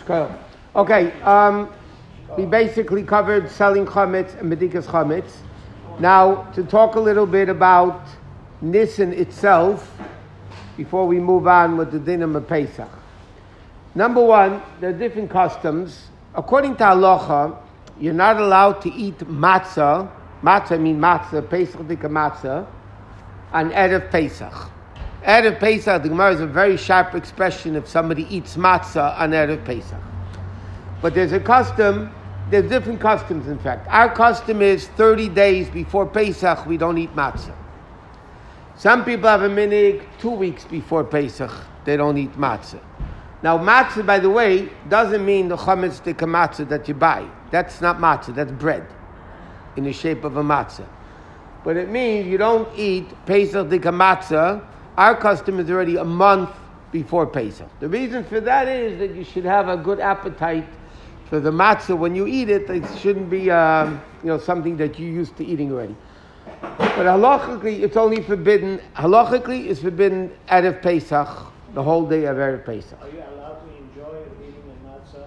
Okay, we basically covered selling chametz and medikas chametz. Now, to talk a little bit about Nisan itself, before we move on with the dinim of Pesach. Number one, there are different customs. According to halacha, you're not allowed to eat matzah. Matzah means matzah, Pesach dika matzah, on Erev Pesach. Erev Pesach, the Gemara is a very sharp expression if somebody eats matzah on Erev Pesach. But there's a custom, there's different customs in fact. Our custom is 30 days before Pesach, we don't eat matzah. Some people have a minhag 2 weeks before Pesach, they don't eat matzah. Now matzah, by the way, doesn't mean the chametz dika matzah that you buy. That's not matzah, that's bread in the shape of a matzah. But it means you don't eat Pesach dika matzah. Our custom is already a month before Pesach. The reason for that is that you should have a good appetite for the matzah when you eat it. It shouldn't be something that you're used to eating already. But halachically, it's only forbidden. Halachically, it's forbidden Erev Pesach, the whole day of Erev Pesach. Are you allowed to enjoy eating a matzah?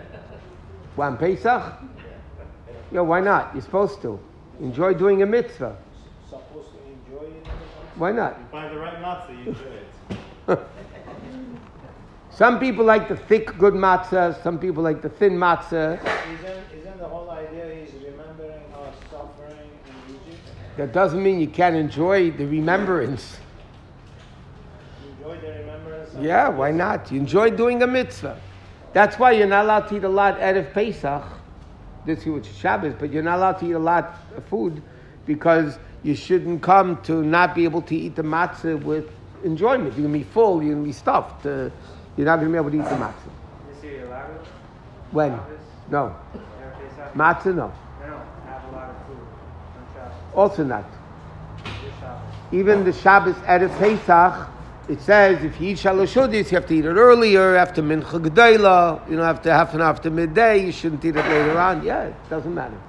On Pesach? Yeah, why not? You're supposed to. Enjoy doing a mitzvah. Supposed to enjoy it? Why not? You find the right matzah, you enjoy it. Some people like the thick, good matzah. Some people like the thin matzah. Isn't the whole idea is remembering our suffering in Egypt? That doesn't mean you can't enjoy the remembrance. Enjoy the remembrance? Yeah, why not? You enjoy doing a mitzvah. That's why you're not allowed to eat a lot Erev Pesach. This is which is Shabbos, but you're not allowed to eat a lot of food because you shouldn't come to not be able to eat the matzah with enjoyment. You're going to be full, you're going to be stuffed. You're not going to be able to eat the matzah. This year you're allowed? When? Shabbos? No. Erev Pesach? Matzah, no. No, have a lot of food on Shabbos. Also not. This Shabbos. Even the Shabbos Erev Pesach, it says if you eat shalosh hodis, you have to eat it earlier, after mincha gedayla, after half an hour after midday, you shouldn't eat it later on. Yeah, it doesn't matter.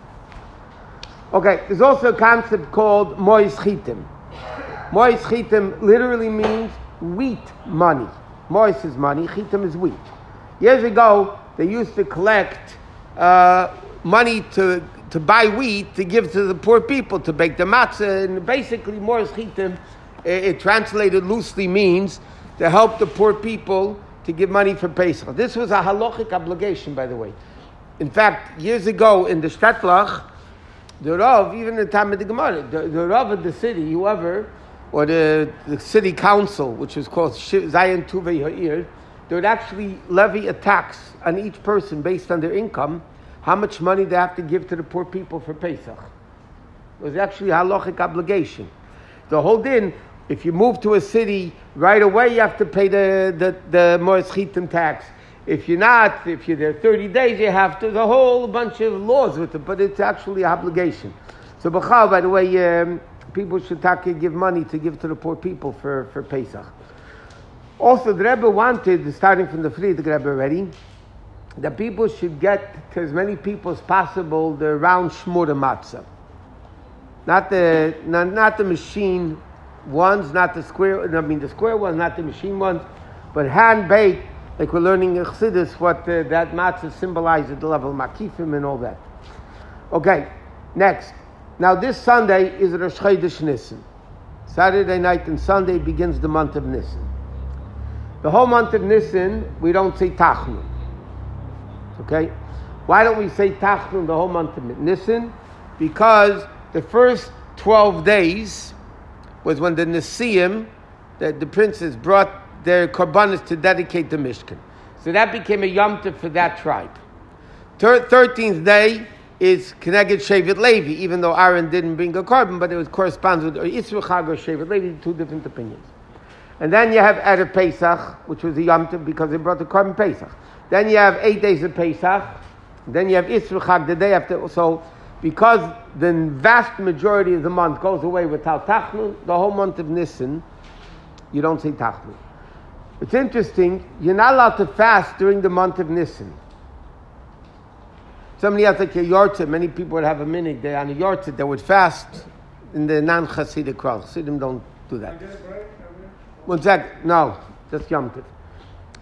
Okay, there's also a concept called mois chitim. Mois chitim literally means wheat money. Mois is money, chitim is wheat. Years ago, they used to collect money to buy wheat to give to the poor people to bake the matzah, and basically mois chitim, it translated loosely means to help the poor people to give money for Pesach. This was a halachic obligation, by the way. In fact, years ago in the Shtatlach, the Rav, even in the time of the Gemara, the Rav of the city, whoever, or the city council, which was called Zayin Tuvei Ha'ir, they would actually levy a tax on each person based on their income, how much money they have to give to the poor people for Pesach. It was actually a halachic obligation. The whole din, if you move to a city, right away you have to pay the Moritz Chitim tax. If you're not, if you're there 30 days, you have to, the whole bunch of laws with it, but it's actually an obligation. So, B'chal, by the way, people should give money to give to the poor people for Pesach. Also, the Rebbe wanted, starting from the Friedrich Rebbe already, that people should get to as many people as possible the round shmura matzah. Not the machine ones, not the square, the square ones, not the machine ones, but hand-baked, like we're learning in Chassidus, what that matzah symbolizes at the level of makifim and all that. Okay, next. Now this Sunday is Rosh Chodesh Nisan. Saturday night and Sunday begins the month of Nisan. The whole month of Nisan, we don't say Tachnun. Okay? Why don't we say Tachnun the whole month of Nisan? Because the first 12 days was when the Nesiim, the princes, brought their korbanos to dedicate the Mishkan. So that became a Yom Tov for that tribe. 13th day is Keneged Shevet Levi, even though Aaron didn't bring a korban, but it corresponds with Yisro Chag or Shevet Levi, two different opinions. And then you have Erev Pesach, which was a Yom Tov because they brought the korban Pesach. Then you have 8 days of Pesach. Then you have Yisro Chag, the day after. So, because the vast majority of the month goes away without Tachnun, the whole month of Nisan, you don't say Tachnun. It's interesting, you're not allowed to fast during the month of Nisan. Somebody has like a yortzeit, many people would have a minute there on a yortzeit, they would fast in the non-Hasidic crowd. Hasidim don't do that. 1 second, no, just Yom Tov.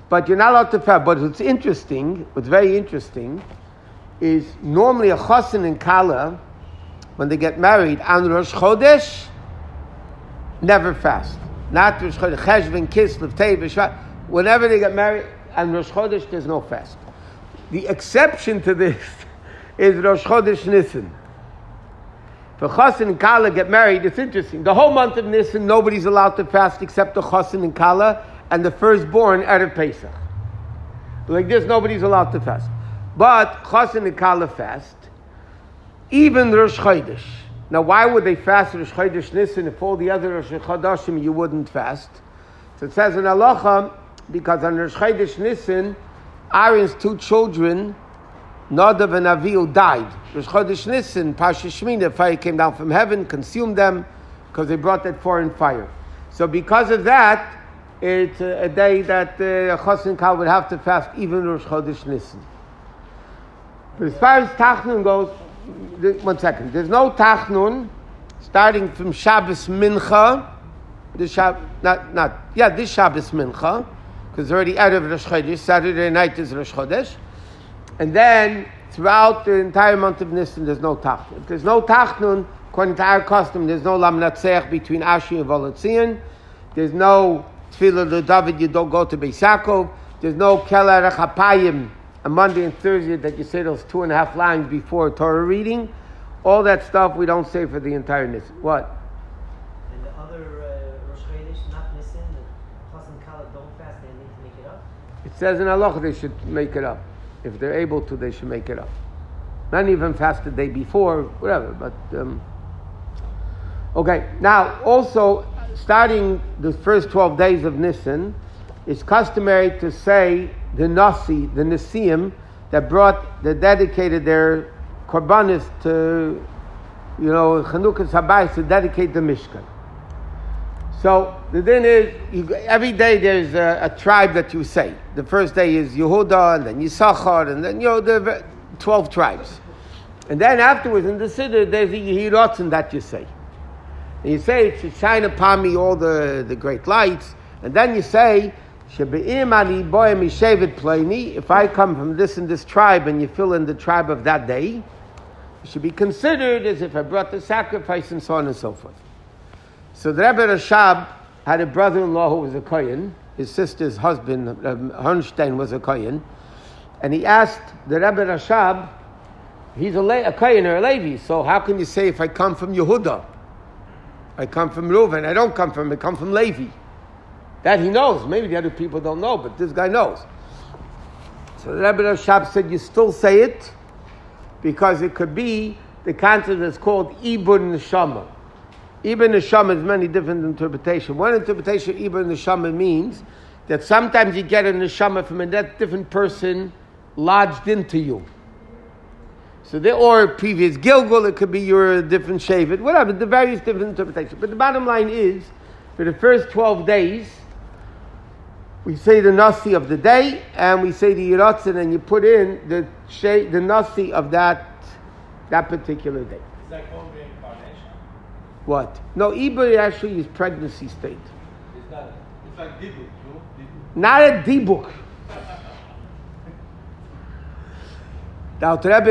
But you're not allowed to fast. But what's interesting, what's very interesting, is normally a chosin and kala, when they get married, on Rosh Chodesh, never fast. Not Rosh Chodesh, Cheshvan, Kislev, Tev, Shvat. Whenever they get married, on Rosh Chodesh, there's no fast. The exception to this is Rosh Chodesh Nisan. For Chosin and Kala get married, it's interesting. The whole month of Nisan, nobody's allowed to fast except the Chosin and Kala and the firstborn Erev Pesach. Like this, nobody's allowed to fast. But Chosin and Kala fast, even Rosh Chodesh. Now, why would they fast Rosh Chodesh Nisan if all the other Rosh Chodeshim you wouldn't fast? So it says in Halacha, because on Rosh Chodesh Nisan, Aaron's two children, Nadav and Avihu, died. Rosh Chodesh Nisan, Parsha Shemina, fire came down from heaven, consumed them, because they brought that foreign fire. So because of that, it's a day that Chosin Kal would have to fast even Rosh Chodesh Nisan. But as far as Tachnun goes, one second, there's no Tachnun starting from Shabbos Mincha, this Shabbos Mincha, because already Erev Rosh Chodesh, Saturday night is Rosh Chodesh, and then throughout the entire month of Nisan there's no Tachnun. If there's no Tachnun, according to our custom, there's no Lam Natzech between Ashi and Volotzion, there's no Tefillah to David, you don't go to Beis Yaakov, there's no Kel Erech HaPayim on Monday and Thursday that you say those 2.5 lines before Torah reading. All that stuff we don't say for the entire Nisan. What? And the other Rosh Chodesh, not Nisan, the Chas and Kala don't fast, they need to make it up? It says in Halacha they should make it up. If they're able to, they should make it up. Not even fast the day before, whatever. But okay. Now, also, starting the first 12 days of Nisan, it's customary to say the Nasi, the Nesiim, that dedicated their korbanos to, Chanukah Sabayis, to dedicate the Mishkan. So the din is, every day there's a tribe that you say. The first day is Yehuda, and then Yisachar, and then the 12 tribes. And then afterwards in the Siddur there's the Yehiratzin that you say. And you say it should shine upon me all the great lights. And then you say, Shebe'im ani boim mishevet pleini. If I come from this and this tribe, and you fill in the tribe of that day, it should be considered as if I brought the sacrifice, and so on and so forth. So the Rebbe Rashab had a brother-in-law who was a Kohen. His sister's husband, Hornstein, was a Kohen. And he asked the Rebbe Rashab, he's a Kohen or a Levi, so how can you say if I come from Yehuda? I come from Reuven. I come from Levi. That he knows. Maybe the other people don't know, but this guy knows. So the Rebbe Rashab said, you still say it, because it could be the concept that's called Ibur Neshama. Ibur Neshama has many different interpretations. One interpretation of Ibur Neshama means that sometimes you get a Neshama from a different person lodged into you. So there, or previous Gilgul, it could be your different Shevet, whatever, the various different interpretations. But the bottom line is, for the first 12 days, we say the Nasi of the day, and we say the Yiratzin, and you put in the Nasi of that particular day. Is that called reincarnation? What? No, Ibur actually is pregnancy state. It's not. It's like Dibuk, no? Dibuk. Not a Dibuk. The Alter Rebbe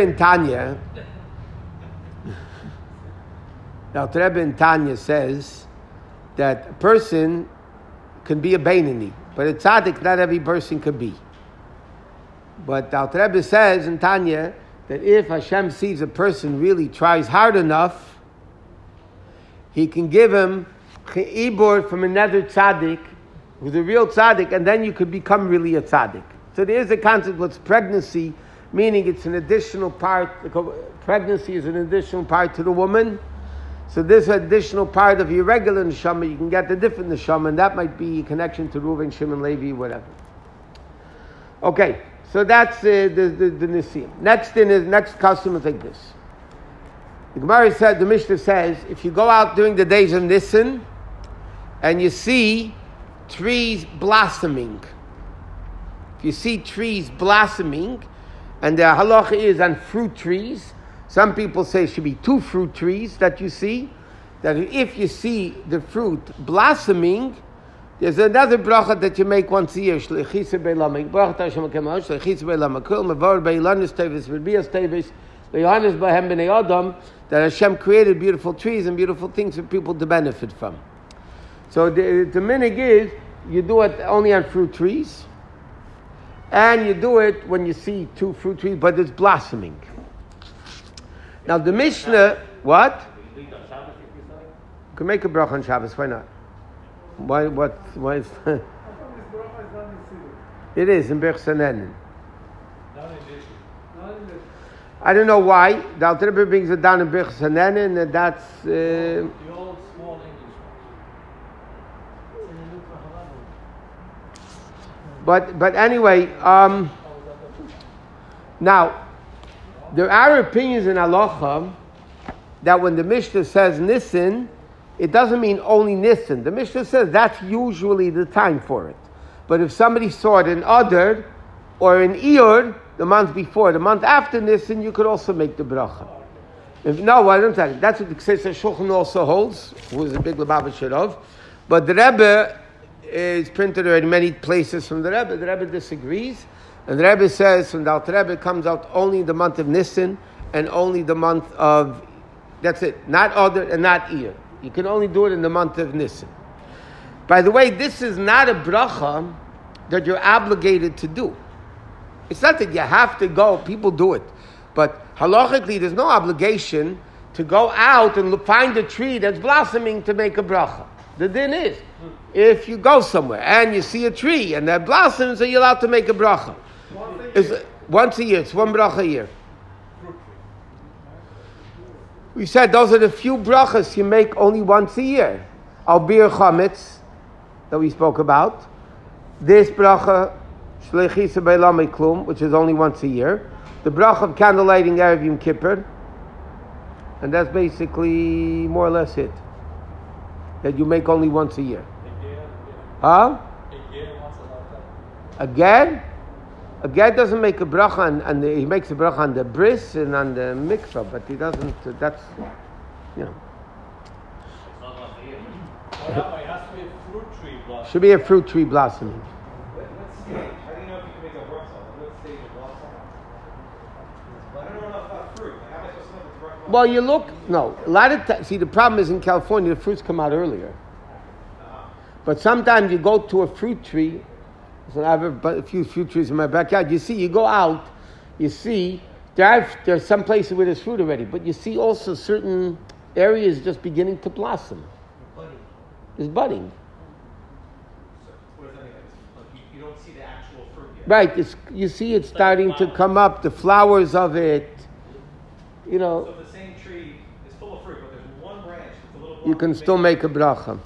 in Tanya says that a person can be a Beinoni, but a tzaddik not every person could be. But the Alter Rebbe says in Tanya that if Hashem sees a person really tries hard enough, He can give him ibur from another tzaddik who's a real tzaddik, and then you could become really a tzaddik. So there is a concept what's pregnancy, meaning it's an additional part. Pregnancy is an additional part to the woman. So this additional part of your regular neshama, you can get the different neshama, and that might be a connection to Reuven, Shimon, Levi, whatever. Okay, so that's the Nisim. Next custom is like this. The Gemara said, the Mishnah says, if you go out during the days of Nisan and you see trees blossoming, if you see trees blossoming, and the halacha is on fruit trees, some people say it should be 2 fruit trees that you see, that if you see the fruit blossoming, There's another bracha that you make once a year. Shleichisa be'lamik. Bracha Hashem HaKemosh. Shleichisa be'lamakul. Mevar be'ilanis tevis. V'rbias tevis. Le'yohanes b'hem b'nei Adam. That Hashem created beautiful trees and beautiful things for people to benefit from. So the minig is, you do it only on fruit trees. And you do it when you see two fruit trees, but it's blossoming. Now the Mishnah, what? You can make a bracha on Shabbos, why not? Why is it is in Birch Sanenin. I don't know why. The Alter Rebbe brings it down in Birch Sanenin, and that's... The old small English one. But anyway, now, there are opinions in Halacha that when the Mishnah says Nisan, it doesn't mean only Nisan. The Mishnah says that's usually the time for it. But if somebody saw it in Adar or in Iyar, the month before, the month after Nisan, you could also make the bracha. No, I don't think that's what the Ksesa Shulchan also holds, who is a big Lubavitcher of. But the Rebbe is printed in many places from the Rebbe. The Rebbe disagrees. And the Rebbe says from the Alter Rebbe it comes out only the month of Nisan and only the month of, that's it, not Adar and not Iyar. You can only do it in the month of Nisan. By the way, this is not a bracha that you're obligated to do. It's not that you have to go, people do it. But halachically, there's no obligation to go out and find a tree that's blossoming to make a bracha. The din is, if you go somewhere and you see a tree and that blossoms, so you're allowed to make a bracha. Once a year, it's one bracha a year. We said those are the few brachas you make only once a year. Albir chametz, that we spoke about. This bracha, shleichisa be'lamei klum, which is only once a year. The bracha of candlelighting Erev Yom Kippur. And that's basically more or less it. That you make only once a year. Huh? Again? Again doesn't make a bracha he makes a bracha on the bris and on the mikvah, but he doesn't, that's, you know. It has to be a fruit tree blossom. Should be a fruit tree blossoming. What stage? How do you know if you can make a bracha? What stage of blossom? I don't know enough about fruit. How am I supposed to know if it's bracha? Well, you look, no, a lot of times, see the problem is in California, the fruits come out earlier. But sometimes you go to a fruit tree. So I have a few fruit trees in my backyard. You go out, you see, there are some places where there's fruit already, but you see also certain areas just beginning to blossom. It's budding. So, what does that mean? You don't see the actual fruit yet. Right, you see it starting to come up, the flowers of it, you know. So the same tree is full of fruit, but there's one branch that's a little... You can still make a bracha.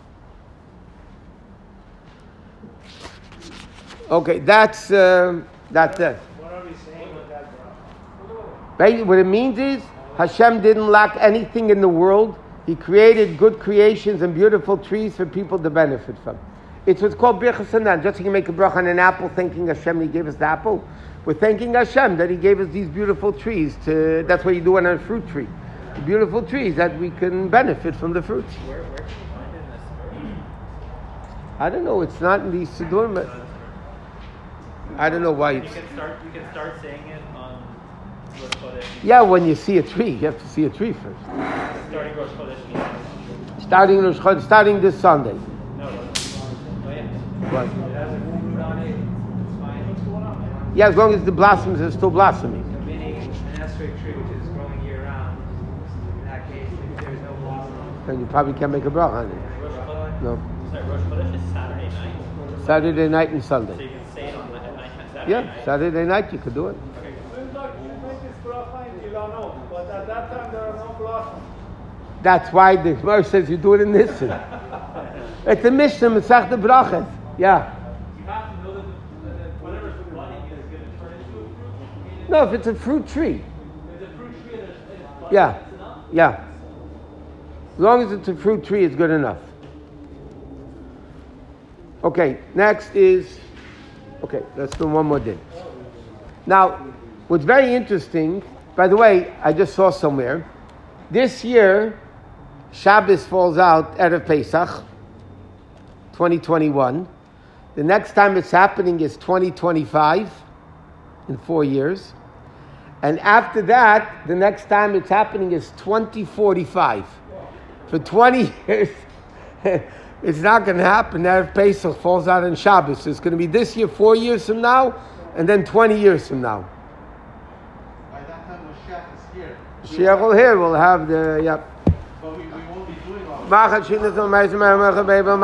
Okay, that's it. What are we saying with that bracha? Right? What it means is Hashem didn't lack anything in the world. He created good creations and beautiful trees for people to benefit from. It's what's called Birchas Hanan. Just like you make a bracha on an apple, thanking Hashem He gave us the apple. We're thanking Hashem that He gave us these beautiful trees. That's what you do on a fruit tree. The beautiful trees that we can benefit from the fruits. Where can you find it in this? I don't know. It's not in these Siddurim, but I don't know why You it's... can start saying it on Rosh Chodesh. Yeah, when you see a tree, you have to see a tree first. Starting Rosh Chodesh. Starting this Sunday. No. Oh yeah. What? It has a fruit on it. It's fine. What's going on, man? Yeah, as long as the blossoms are still blossoming. Meaning an asterisk tree which is growing year round. In that case, if there's no blossom. Then you probably can't make a bracha on it. Rosh Chodesh. No. Sorry, Rosh Chodesh is Saturday night. Saturday night and So Sunday. you can say it on at night. Saturday Yeah, night. Saturday night you could do it. Okay. Seems like you make this bracha in Ilano, but at that time there are no blossoms. That's why the Gemara says you do it in Nisan. It's a Mishnah, Masech the Brachas. Yeah. You have to know that whatever's budding is going to turn into a fruit. No, if it's a fruit tree. If it's a fruit tree and it's budding, Yeah. that's enough. Yeah. As long as it's a fruit tree, it's good enough. Okay, next is... Okay, let's do one more din. Now, what's very interesting, by the way, I just saw somewhere, this year, Shabbos falls out Erev Pesach, 2021. The next time it's happening is 2025, in 4 years. And after that, the next time it's happening is 2045. For 20 years, it's not going to happen. Erev Pesach falls out on Shabbos. It's going to be this year, 4 years from now, and then 20 years from now. By that time, Mashiach is here. Mashiach will here. We'll have the, yep. But we won't be doing all that.